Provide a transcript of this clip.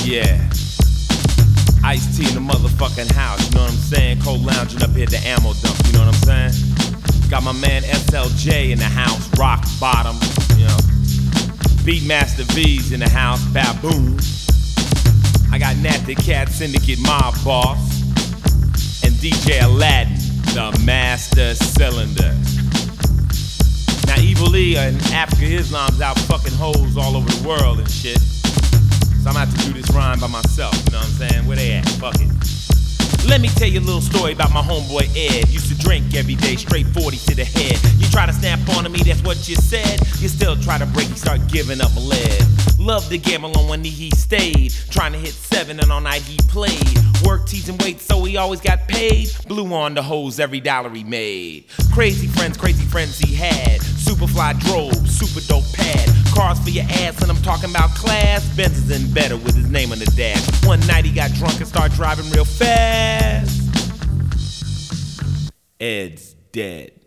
Yeah. Ice-T in the motherfucking house, you know what I'm saying? Cold lounging up here at the ammo dump, you know what I'm saying? Got my man SLJ in the house, rock bottom, you know. Beatmaster V's in the house, baboon. I got Nat the Cat Syndicate mob boss. And DJ Aladdin, the master cylinder. Now Evil E and Africa Islam's out fucking hoes all over the world and shit. So I'm gonna have to do this rhyme by myself, you know what I'm saying? Where they at? Fuck it. Let me tell you a little story about my homeboy Ed. Used to drink every day, straight 40 to the head. You try to snap onto me, that's what you said. You still try to break, you start giving up lead. Loved to gamble on one knee, he stayed. Trying to hit 7 and all night he played. Worked, teasing weight, so he always got paid. Blew on the hoes every dollar he made. Crazy friends he had. Superfly drove, super dope pad. Cars for your ass, and I'm talking about class. Benzes and better with his name on the dash. One night he got drunk and started driving real fast. Ed's dead.